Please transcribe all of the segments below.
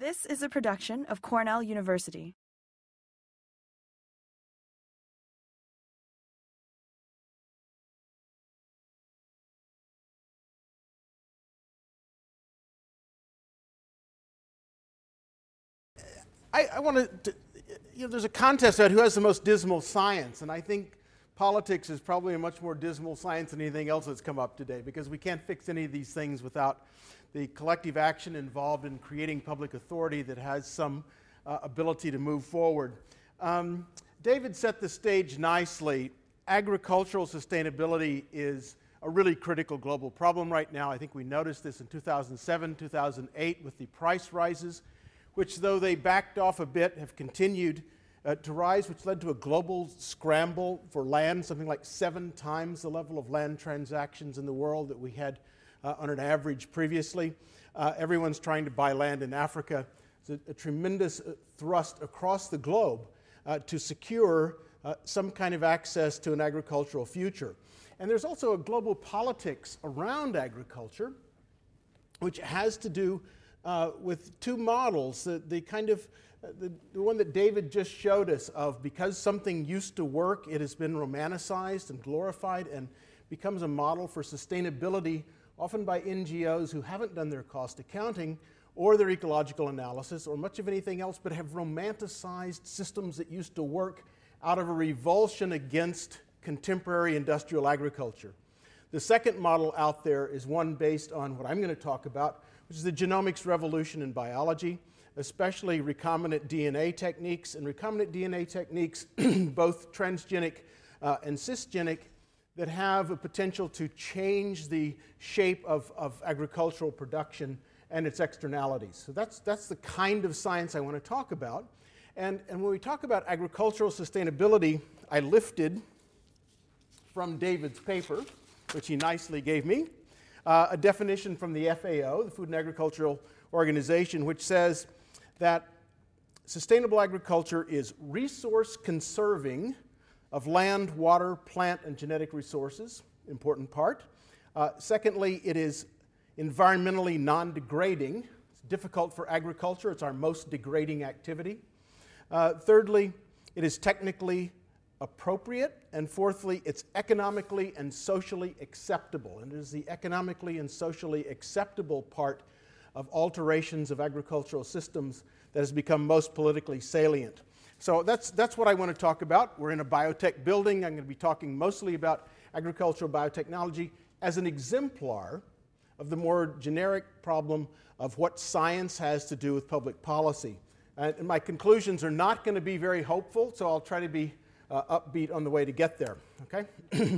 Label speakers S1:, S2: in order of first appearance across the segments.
S1: This is a production of Cornell University.
S2: I want to, there's a contest about who has the most dismal science, and I think politics is probably a much more dismal science than anything else that's come up today, because we can't fix any of these things without the collective action involved in creating public authority that has some ability to move forward. David set the stage nicely. Agricultural sustainability is a really critical global problem right now. I think we noticed this in 2007, 2008 with the price rises, which, though they backed off a bit, have continued to rise, which led to a global scramble for land, something like 7 times the level of land transactions in the world that we had on an average previously. Everyone's trying to buy land in Africa. It's a tremendous thrust across the globe to secure some kind of access to an agricultural future. And there's also a global politics around agriculture, which has to do with 2 models. The one that David just showed us of, because something used to work, it has been romanticized and glorified and becomes a model for sustainability, often by NGOs who haven't done their cost accounting or their ecological analysis or much of anything else, but have romanticized systems that used to work out of a revulsion against contemporary industrial agriculture. The second model out there is one based on what I'm going to talk about, which is the genomics revolution in biology, especially recombinant DNA techniques. And recombinant DNA techniques, both transgenic and cisgenic, that have a potential to change the shape of agricultural production and its externalities. So that's the kind of science I want to talk about. And when we talk about agricultural sustainability, I lifted from David's paper, which he nicely gave me, a definition from the FAO, the Food and Agricultural Organization, which says that sustainable agriculture is resource conserving of land, water, plant, and genetic resources, important part. Secondly, it is environmentally non-degrading. It's difficult for agriculture. It's our most degrading activity. Thirdly, it is technically appropriate. And fourthly, it's economically and socially acceptable. And it is the economically and socially acceptable part of alterations of agricultural systems that has become most politically salient. So that's what I want to talk about. We're in a biotech building. I'm going to be talking mostly about agricultural biotechnology as an exemplar of the more generic problem of what science has to do with public policy. And my conclusions are not going to be very hopeful, so I'll try to be upbeat on the way to get there. Okay?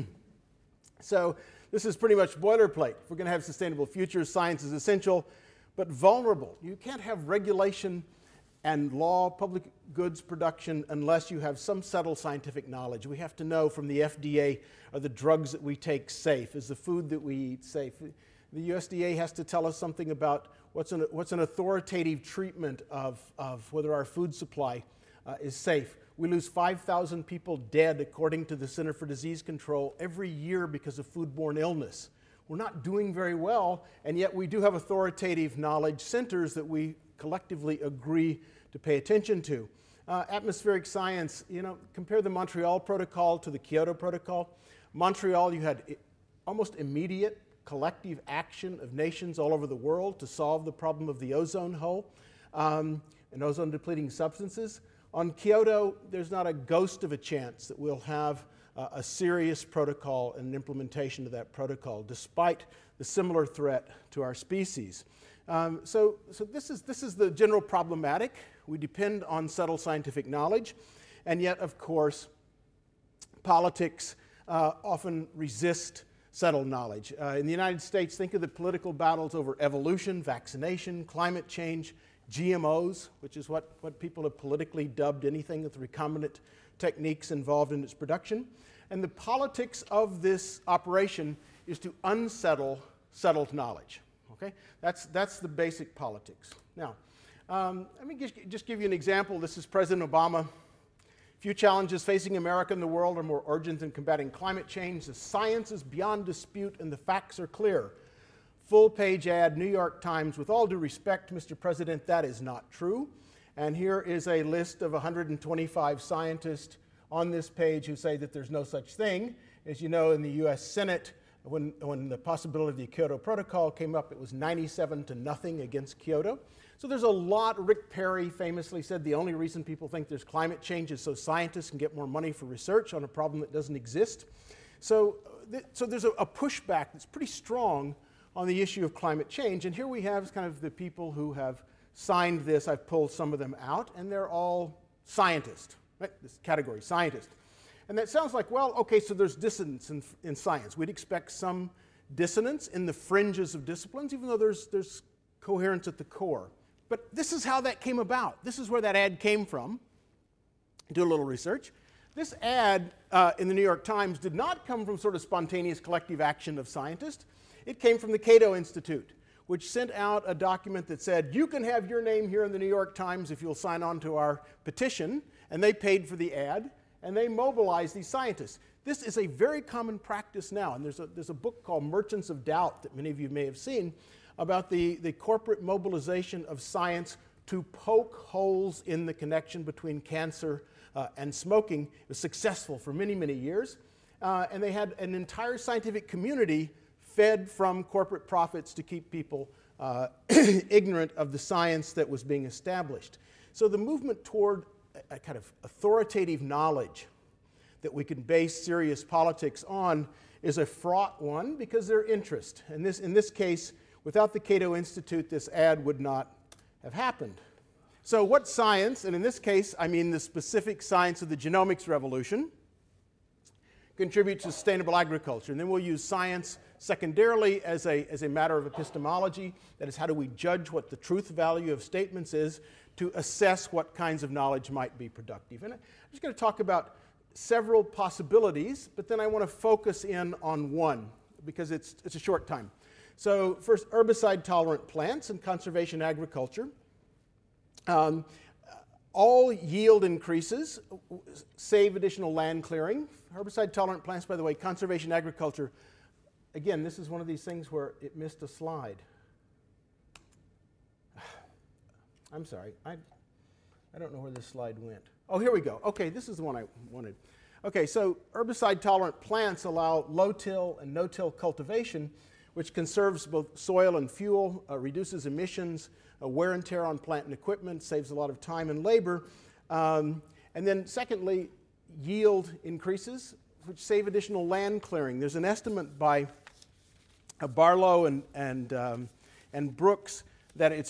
S2: So this is pretty much boilerplate. If we're going to have sustainable futures, science is essential, but vulnerable. You can't have regulation and law, public goods production, unless you have some settled scientific knowledge. We have to know from the FDA, are the drugs that we take safe? Is the food that we eat safe? The USDA has to tell us something about what's an authoritative treatment of whether our food supply is safe. We lose 5,000 people dead, according to the Center for Disease Control, every year because of foodborne illness. We're not doing very well, and yet we do have authoritative knowledge centers that we collectively agree to pay attention to. Atmospheric science, compare the Montreal Protocol to the Kyoto Protocol. Montreal, you had almost immediate collective action of nations all over the world to solve the problem of the ozone hole and ozone-depleting substances. On Kyoto, there's not a ghost of a chance that we'll have a serious protocol and an implementation of that protocol, despite the similar threat to our species. So this is the general problematic. We depend on settled scientific knowledge, and yet, of course, politics often resist settled knowledge. In the United States, think of the political battles over evolution, vaccination, climate change, GMOs, which is what people have politically dubbed anything with recombinant techniques involved in its production. And the politics of this operation is to unsettle settled knowledge. Okay? That's the basic politics. Now, let me just give you an example. This is President Obama. Few challenges facing America and the world are more urgent than combating climate change. The science is beyond dispute and the facts are clear. full-page ad, New York Times. With all due respect, Mr. President, that is not true. And here is a list of 125 scientists on this page who say that there's no such thing. As you know, in the U.S. Senate, when the possibility of the Kyoto Protocol came up, it was 97-0 against Kyoto. So there's a lot. Rick Perry famously said the only reason people think there's climate change is so scientists can get more money for research on a problem that doesn't exist. So there's a pushback that's pretty strong on the issue of climate change. And here we have kind of the people who have signed this. I've pulled some of them out, and they're all scientists, right? This category, scientists. And that sounds like, well, okay, so there's dissonance in science. We'd expect some dissonance in the fringes of disciplines, even though there's coherence at the core. But this is how that came about. This is where that ad came from. Do a little research. This ad in the New York Times did not come from sort of spontaneous collective action of scientists. It came from the Cato Institute, which sent out a document that said, you can have your name here in the New York Times if you'll sign on to our petition. And they paid for the ad, and they mobilized these scientists. This is a very common practice now, and there's a book called Merchants of Doubt that many of you may have seen about the corporate mobilization of science to poke holes in the connection between cancer and smoking. It was successful for many, many years, and they had an entire scientific community fed from corporate profits to keep people ignorant of the science that was being established. So the movement toward a kind of authoritative knowledge that we can base serious politics on is a fraught one because their interest. And in this case, without the Cato Institute, this ad would not have happened. So what science, and in this case, I mean the specific science of the genomics revolution, contributes to sustainable agriculture? And then we'll use science secondarily as a matter of epistemology. That is, how do we judge what the truth value of statements is to assess what kinds of knowledge might be productive. And I'm just going to talk about several possibilities, but then I want to focus in on one because it's a short time. So first, herbicide-tolerant plants and conservation agriculture. All yield increases save additional land clearing. Herbicide-tolerant plants, by the way, conservation agriculture. Again, this is one of these things where it missed a slide. I'm sorry, I don't know where this slide went. Oh, here we go. Okay, this is the one I wanted. Okay, so herbicide-tolerant plants allow low-till and no-till cultivation, which conserves both soil and fuel, reduces emissions, wear and tear on plant and equipment, saves a lot of time and labor. And then secondly, yield increases, which save additional land clearing. There's an estimate by Barlow and Brooks that it's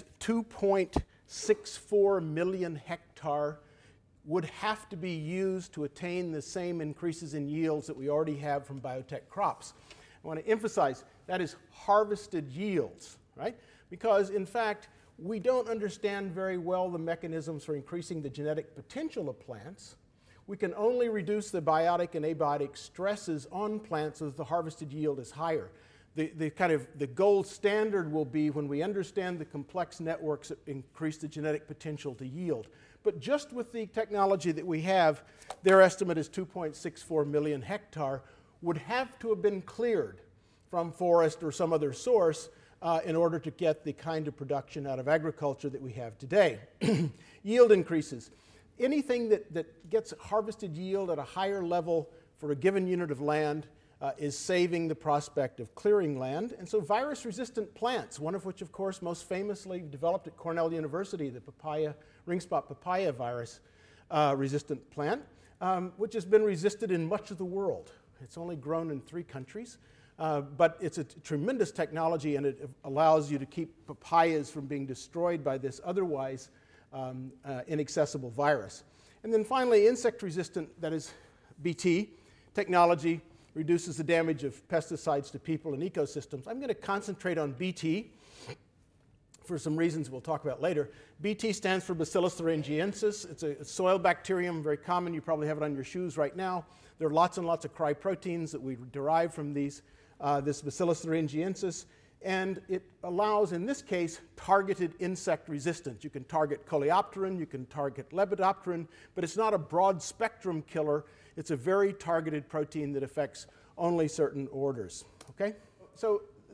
S2: 2.64 million hectare would have to be used to attain the same increases in yields that we already have from biotech crops. I want to emphasize that is harvested yields, right? Because in fact, we don't understand very well the mechanisms for increasing the genetic potential of plants. We can only reduce the biotic and abiotic stresses on plants as the harvested yield is higher. The gold standard will be when we understand the complex networks that increase the genetic potential to yield. But just with the technology that we have, their estimate is 2.64 million hectare would have to have been cleared from forest or some other source in order to get the kind of production out of agriculture that we have today. Yield increases. Anything that gets harvested yield at a higher level for a given unit of land is saving the prospect of clearing land. And so virus-resistant plants, one of which, of course, most famously developed at Cornell University, the ring spot papaya virus resistant plant, which has been resisted in much of the world. It's only grown in 3 countries, but it's a tremendous technology, and it allows you to keep papayas from being destroyed by this otherwise inaccessible virus. And then finally, insect-resistant, that is BT, technology reduces the damage of pesticides to people and ecosystems. I'm going to concentrate on BT for some reasons we'll talk about later. BT stands for Bacillus thuringiensis. It's a soil bacterium, very common. You probably have it on your shoes right now. There are lots and lots of cryproteins that we derive from this Bacillus thuringiensis. And it allows, in this case, targeted insect resistance. You can target coleopteran, you can target lepidopteran, but it's not a broad spectrum killer. It's a very targeted protein that affects only certain orders. Okay? So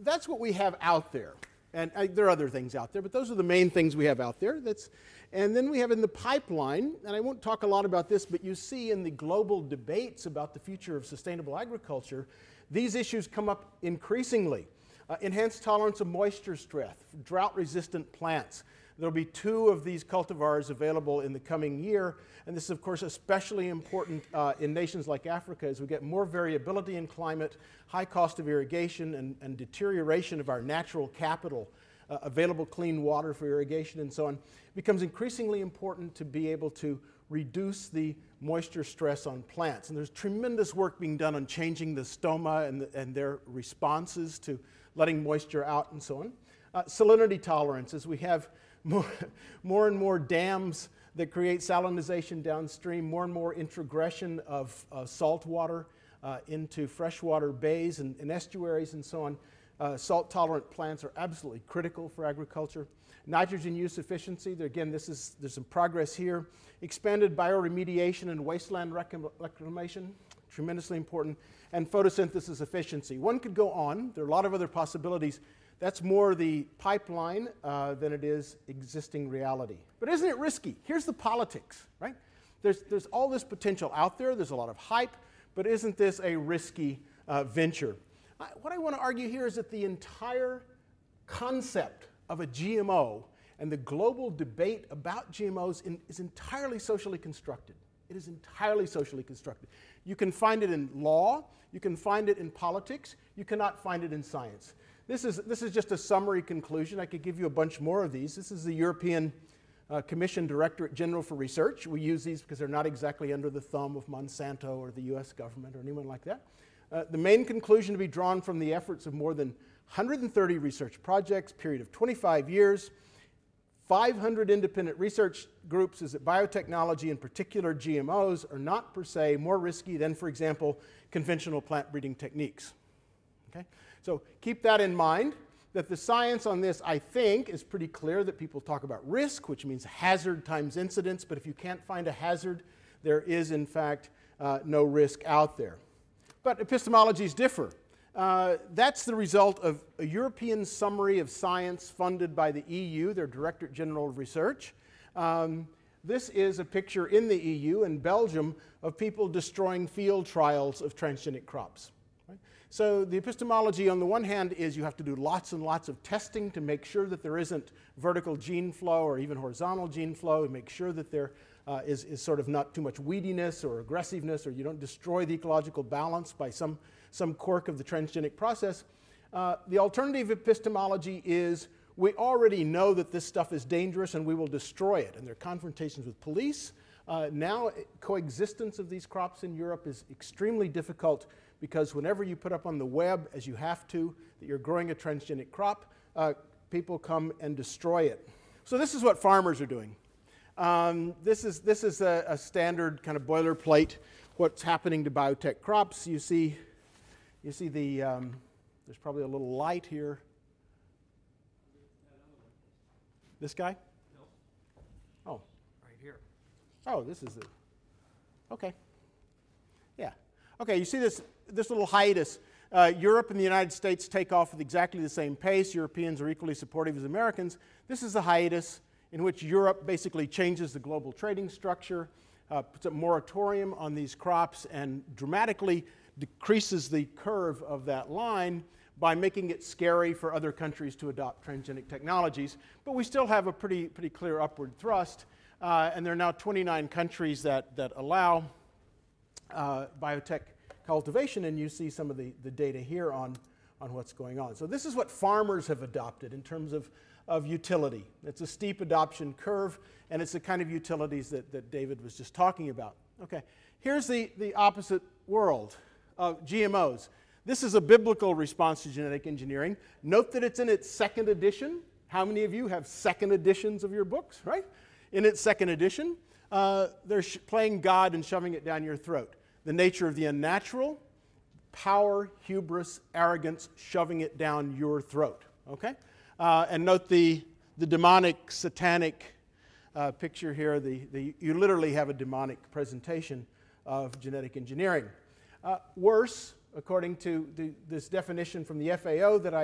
S2: that's what we have out there. And there are other things out there, but those are the main things we have out there. And then we have in the pipeline, and I won't talk a lot about this, but you see in the global debates about the future of sustainable agriculture, these issues come up increasingly. Enhanced tolerance of moisture stress, drought-resistant plants. There will be 2 of these cultivars available in the coming year, and this is, of course, especially important in nations like Africa as we get more variability in climate, high cost of irrigation, and deterioration of our natural capital, available clean water for irrigation and so on. It becomes increasingly important to be able to reduce the moisture stress on plants. And there's tremendous work being done on changing the stoma and their responses to letting moisture out and so on. Salinity tolerance, as we have more and more dams that create salinization downstream, more and more introgression of salt water into freshwater bays and estuaries and so on. Salt-tolerant plants are absolutely critical for agriculture. Nitrogen use efficiency, there's some progress here. Expanded bioremediation and wasteland reclamation, tremendously important. And photosynthesis efficiency. One could go on. There are a lot of other possibilities. That's more the pipeline than it is existing reality. But isn't it risky? Here's the politics, right? There's all this potential out there. There's a lot of hype. But isn't this a risky venture? What I want to argue here is that the entire concept of a GMO and the global debate about GMOs is entirely socially constructed. It is entirely socially constructed. You can find it in law. You can find it in politics. You cannot find it in science. This is just a summary conclusion. I could give you a bunch more of these. This is the European Commission Directorate General for Research. We use these because they're not exactly under the thumb of Monsanto or the US government or anyone like that. The main conclusion to be drawn from the efforts of more than 130 research projects, period of 25 years, 500 independent research groups, is that biotechnology, in particular GMOs, are not per se more risky than, for example, conventional plant breeding techniques. Okay? So keep that in mind, that the science on this, I think, is pretty clear, that people talk about risk, which means hazard times incidence, but if you can't find a hazard, there is, in fact, no risk out there. But epistemologies differ. That's the result of a European summary of science funded by the EU, their Directorate General of Research. This is a picture in the EU, in Belgium, of people destroying field trials of transgenic crops. Right? So the epistemology on the one hand is you have to do lots and lots of testing to make sure that there isn't vertical gene flow or even horizontal gene flow, and make sure that there is sort of not too much weediness or aggressiveness, or you don't destroy the ecological balance by some quirk of the transgenic process. The alternative epistemology is we already know that this stuff is dangerous and we will destroy it. And there are confrontations with police. Now coexistence of these crops in Europe is extremely difficult because whenever you put up on the web, as you have to, that you're growing a transgenic crop, people come and destroy it. So this is what farmers are doing. This is a standard kind of boilerplate, what's happening to biotech crops. You see the, there's probably a little light here. This guy? No. Oh.
S3: Right here.
S2: Oh, this is it. Okay. Yeah. Okay, you see this little hiatus. Europe and the United States take off with exactly the same pace. Europeans are equally supportive as Americans. This is the hiatus in which Europe basically changes the global trading structure, puts a moratorium on these crops, and dramatically decreases the curve of that line by making it scary for other countries to adopt transgenic technologies. But we still have a pretty clear upward thrust, and there are now 29 countries that allow biotech cultivation, and you see some of the data here on what's going on. So this is what farmers have adopted in terms of utility. It's a steep adoption curve, and it's the kind of utilities that David was just talking about. Okay, here's the opposite world of GMOs. This is a biblical response to genetic engineering. Note that it's in its second edition. How many of you have second editions of your books, right? In its second edition, they're playing God and shoving it down your throat. The nature of the unnatural, power, hubris, arrogance, shoving it down your throat, okay? And note the demonic, satanic picture here. You literally have a demonic presentation of genetic engineering. Worse, according to this definition from the FAO that I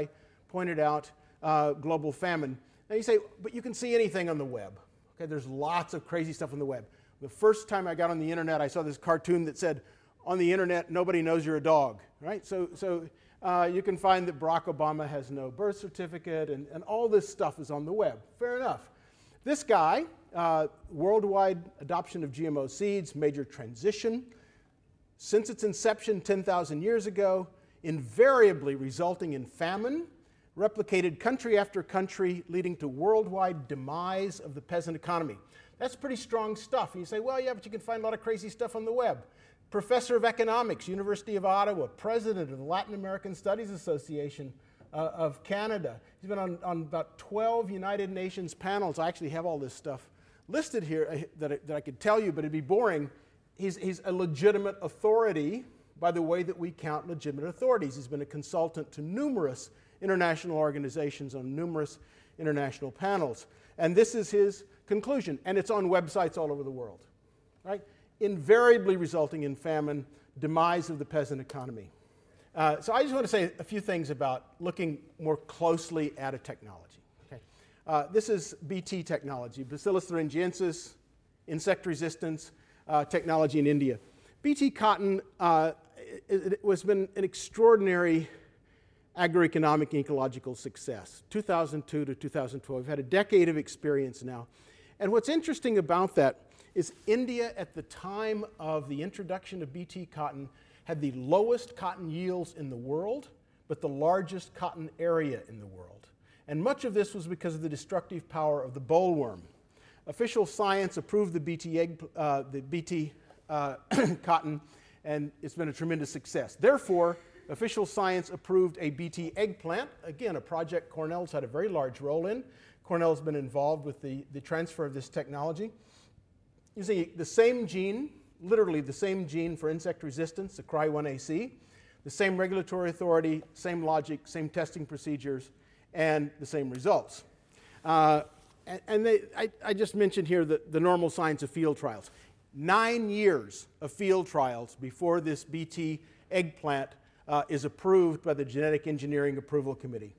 S2: pointed out global famine. Now you say, but you can see anything on the web. Okay, there's lots of crazy stuff on the web. The first time I got on the internet, I saw this cartoon that said, on the internet, nobody knows you're a dog, right? So you can find that Barack Obama has no birth certificate, and all this stuff is on the web. Fair enough. This guy, worldwide adoption of GMO seeds, major transition. Since its inception 10,000 years ago, invariably resulting in famine, replicated country after country, leading to worldwide demise of the peasant economy. That's pretty strong stuff. And you say, well, yeah, but you can find a lot of crazy stuff on the web. Professor of economics, University of Ottawa, president of the Latin American Studies Association of Canada. He's been on about 12 United Nations panels. I actually have all this stuff listed here that I could tell you, but it'd be boring. He's a legitimate authority by the way that we count legitimate authorities. He's been a consultant to numerous international organizations on numerous international panels. And this is his conclusion, and it's on websites all over the world, right? Invariably resulting in famine, demise of the peasant economy. So I just want to say a few things about looking more closely at a technology. Okay? This is BT technology, Bacillus thuringiensis, insect resistance technology in India. BT cotton it has been an extraordinary agroeconomic and ecological success, 2002 to 2012. We've had a decade of experience now. And what's interesting about that is India, at the time of the introduction of BT cotton, had the lowest cotton yields in the world, but the largest cotton area in the world. And much of this was because of the destructive power of the bollworm. Official science approved the BT cotton, and it's been a tremendous success. Therefore, official science approved a BT eggplant, again, a project Cornell's had a very large role in. Cornell's been involved with the transfer of this technology. Using the same gene, literally the same gene for insect resistance, the Cry1AC, the same regulatory authority, same logic, same testing procedures, and the same results. I just mentioned here the normal science of field trials. 9 years of field trials before this BT eggplant is approved by the Genetic Engineering Approval Committee.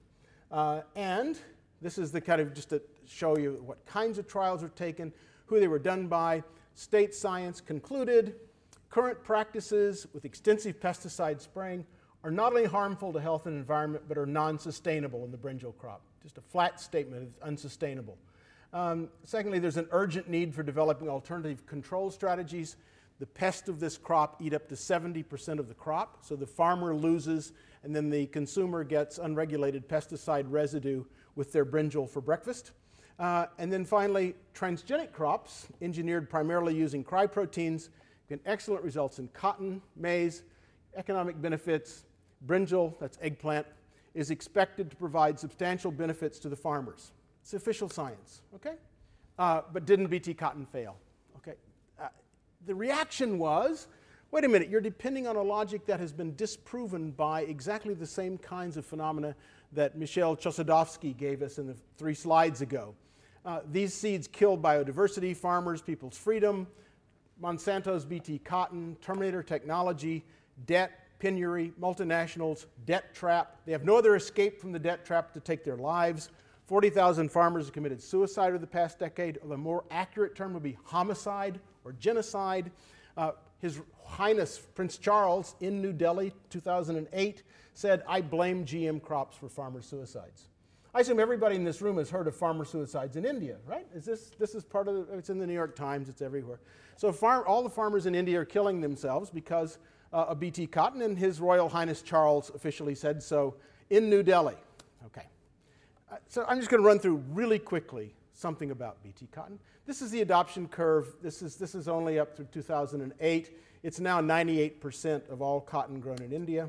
S2: And this is the kind of just to show you what kinds of trials are taken, who they were done by. State science concluded current practices with extensive pesticide spraying are not only harmful to health and environment, but are non-sustainable in the brinjal crop. Just a flat statement, it's unsustainable. Secondly, there's an urgent need for developing alternative control strategies. The pests of this crop eat up to 70% of the crop, so the farmer loses, and then the consumer gets unregulated pesticide residue with their brinjal for breakfast. And then finally, transgenic crops, engineered primarily using cry proteins, get excellent results in cotton, maize, economic benefits. Brinjal, that's eggplant, is expected to provide substantial benefits to the farmers. It's official science, okay? But didn't BT cotton fail? Okay. The reaction was, wait a minute, you're depending on a logic that has been disproven by exactly the same kinds of phenomena that Michel Chossudovsky gave us in the 3 slides ago. These seeds kill biodiversity, farmers, people's freedom, Monsanto's BT cotton, Terminator technology, debt, penury, multinationals, debt trap. They have no other escape from the debt trap to take their lives. 40,000 farmers have committed suicide over the past decade. Or the more accurate term would be homicide or genocide. His Highness Prince Charles in New Delhi, 2008, said, "I blame GM crops for farmer suicides." I assume everybody in this room has heard of farmer suicides in India, right? This is part of it's in the New York Times, it's everywhere. So all the farmers in India are killing themselves because of BT cotton, and His Royal Highness Charles officially said so in New Delhi. Okay. So I'm just going to run through really quickly something about BT cotton. This is the adoption curve. This is only up through 2008. It's now 98% of all cotton grown in India.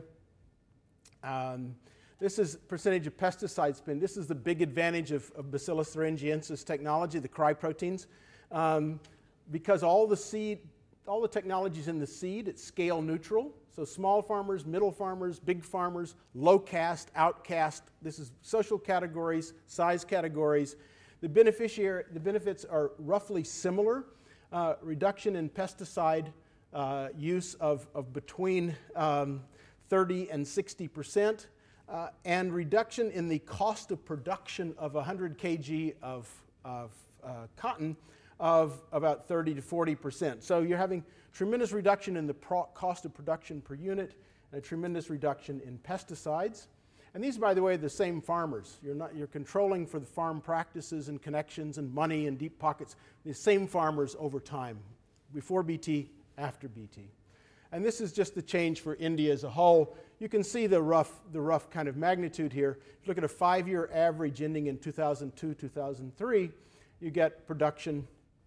S2: This is percentage of pesticide spend. This is the big advantage of Bacillus thuringiensis technology, the cry proteins, because all the technologies in the seed, it's scale neutral. So small farmers, middle farmers, big farmers, low caste, outcast. This is social categories, size categories. The benefits are roughly similar. Reduction in pesticide use of between 30 and 60%. and reduction in the cost of production of 100 kg of cotton of about 30 to 40%. So you're having tremendous reduction in the cost of production per unit and a tremendous reduction in pesticides. And these, by the way, are the same farmers. You're controlling for the farm practices and connections and money and deep pockets. The same farmers over time, before BT, after BT. And this is just the change for India as a whole. You can see the rough kind of magnitude here. If you look at a 5-year average ending in 2002, 2003, you get production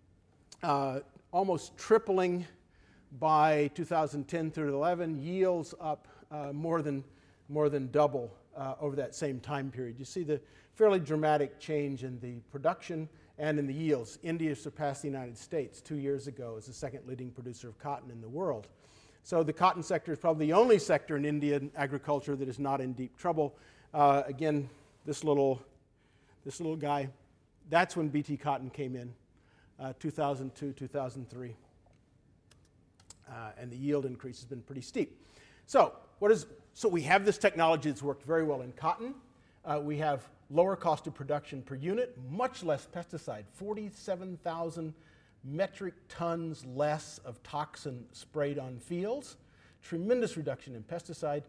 S2: almost tripling by 2010 through 11, yields up more than double over that same time period. You see the fairly dramatic change in the production and in the yields. India surpassed the United States 2 years ago as the second leading producer of cotton in the world. So the cotton sector is probably the only sector in Indian agriculture that is not in deep trouble. Again, this little guy, that's when BT cotton came in, 2002, 2003. And the yield increase has been pretty steep. So we have this technology that's worked very well in cotton. We have lower cost of production per unit, much less pesticide, 47,000 metric tons less of toxin sprayed on fields, tremendous reduction in pesticide.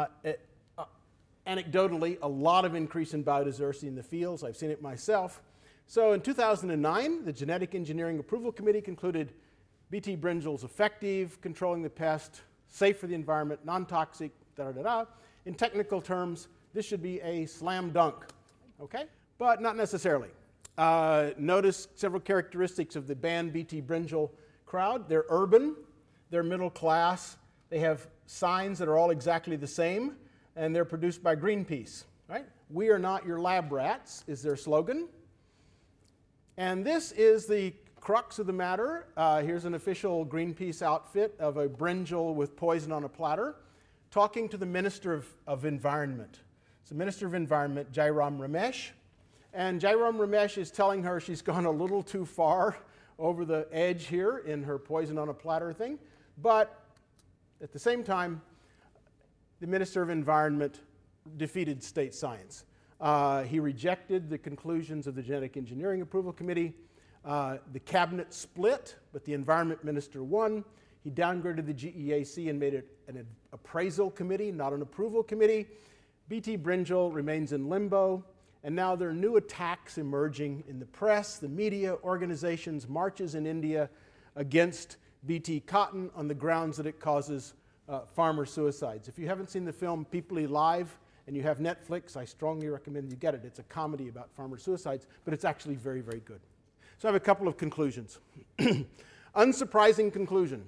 S2: Anecdotally, a lot of increase in biodiversity in the fields. I've seen it myself. So in 2009, the Genetic Engineering Approval Committee concluded BT brinjal is effective, controlling the pest, safe for the environment, non-toxic, da-da-da-da. In technical terms, this should be a slam dunk, okay? But not necessarily. Notice several characteristics of the banned BT brinjal crowd. They're urban, they're middle class, they have signs that are all exactly the same, and they're produced by Greenpeace, right? "We are not your lab rats" is their slogan. And this is the crux of the matter. Here's an official Greenpeace outfit of a brinjal with poison on a platter talking to the Minister of Environment. It's the Minister of Environment, Jairam Ramesh. And Jairam Ramesh is telling her she's gone a little too far over the edge here in her poison on a platter thing. But at the same time, the Minister of Environment defeated state science. He rejected the conclusions of the Genetic Engineering Approval Committee. The cabinet split, but the Environment Minister won. He downgraded the GEAC and made it an appraisal committee, not an approval committee. BT brinjal remains in limbo. And now there are new attacks emerging in the press, the media, organizations, marches in India against BT cotton on the grounds that it causes farmer suicides. If you haven't seen the film Peoply Live and you have Netflix, I strongly recommend you get it. It's a comedy about farmer suicides, but it's actually very, very good. So I have a couple of conclusions. Unsurprising conclusion.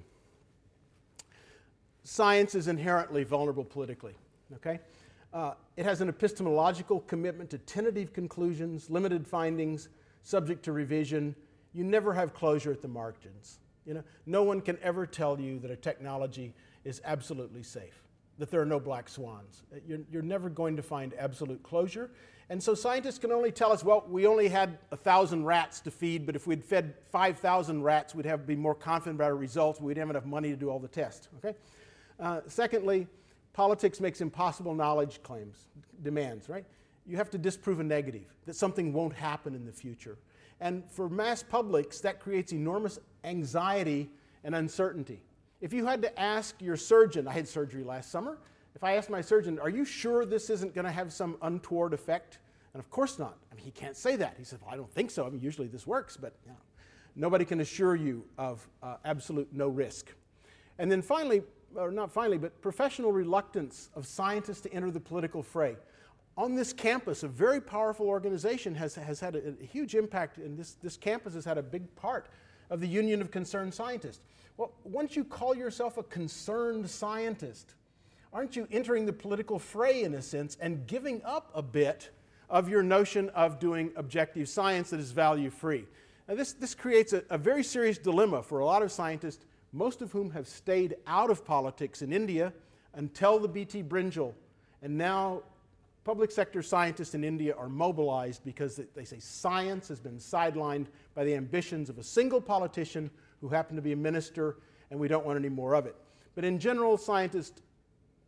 S2: Science is inherently vulnerable politically, okay? It has an epistemological commitment to tentative conclusions, limited findings, subject to revision. You never have closure at the margins. You know, no one can ever tell you that a technology is absolutely safe, that there are no black swans. You're never going to find absolute closure. And so scientists can only tell us, well, we only had 1,000 rats to feed, but if we'd fed 5,000 rats, we'd be more confident about our results. We'd have enough money to do all the tests, okay? Secondly, politics makes impossible knowledge claims, demands, right? You have to disprove a negative, that something won't happen in the future. And for mass publics, that creates enormous anxiety and uncertainty. If you had to ask your surgeon, I had surgery last summer, if I asked my surgeon, are you sure this isn't going to have some untoward effect? And of course not. I mean, he can't say that. He said, well, I don't think so. I mean, usually this works, but you know, nobody can assure you of absolute no risk. And then finally, or not finally, but professional reluctance of scientists to enter the political fray. On this campus, a very powerful organization has had a huge impact, and this campus has had a big part of the Union of Concerned Scientists. Well, once you call yourself a concerned scientist, aren't you entering the political fray in a sense and giving up a bit of your notion of doing objective science that is value-free? Now this creates a very serious dilemma for a lot of scientists, most of whom have stayed out of politics in India until the BT brinjal. And now public sector scientists in India are mobilized because they say science has been sidelined by the ambitions of a single politician who happened to be a minister, and we don't want any more of it. But in general, scientists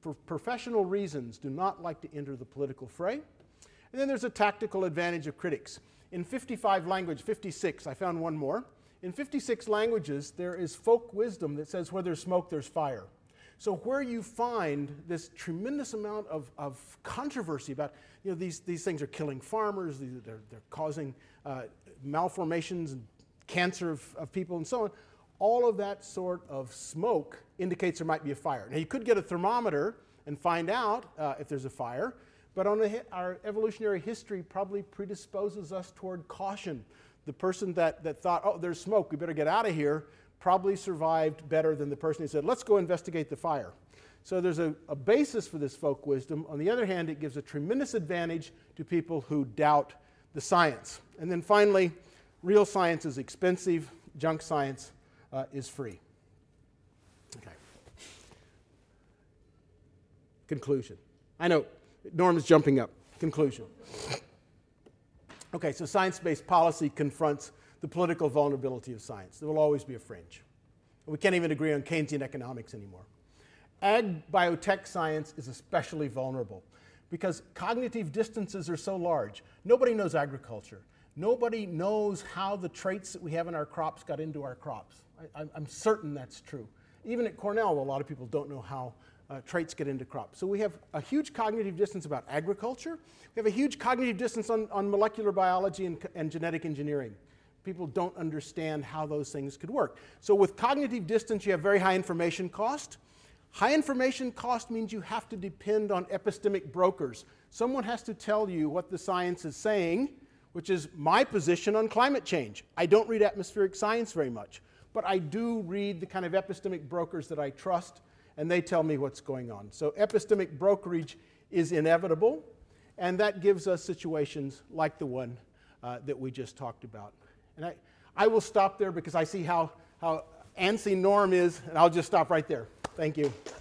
S2: for professional reasons, do not like to enter the political fray. And then there's a tactical advantage of critics. In 55 languages, 56, I found one more. In 56 languages, there is folk wisdom that says where there's smoke, there's fire. So where you find this tremendous amount of controversy about, these things are killing farmers, they're causing malformations and cancer of people and so on, all of that sort of smoke indicates there might be a fire. Now you could get a thermometer and find out if there's a fire, but our evolutionary history probably predisposes us toward caution. The person that thought, oh, there's smoke, we better get out of here, probably survived better than the person who said, let's go investigate the fire. So there's a basis for this folk wisdom. On the other hand, it gives a tremendous advantage to people who doubt the science. And then finally, real science is expensive, junk science is free. Okay. Conclusion. I know, Norm is jumping up. Conclusion. Okay, so science-based policy confronts the political vulnerability of science. There will always be a fringe. We can't even agree on Keynesian economics anymore. Ag biotech science is especially vulnerable because cognitive distances are so large. Nobody knows agriculture. Nobody knows how the traits that we have in our crops got into our crops. I'm certain that's true. Even at Cornell, a lot of people don't know how traits get into crops. So we have a huge cognitive distance about agriculture. We have a huge cognitive distance on molecular biology and genetic engineering. People don't understand how those things could work. So with cognitive distance, you have very high information cost. High information cost means you have to depend on epistemic brokers. Someone has to tell you what the science is saying, which is my position on climate change. I don't read atmospheric science very much, but I do read the kind of epistemic brokers that I trust, and they tell me what's going on. So epistemic brokerage is inevitable, and that gives us situations like the one that we just talked about. And I will stop there because I see how antsy Norm is, and I'll just stop right there. Thank you.